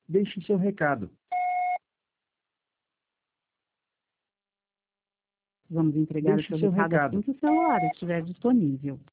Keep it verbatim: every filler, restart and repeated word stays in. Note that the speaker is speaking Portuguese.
Deixe seu recado. Vamos entregar Deixe o seu seu recado recado. assim que o celular estiver disponível.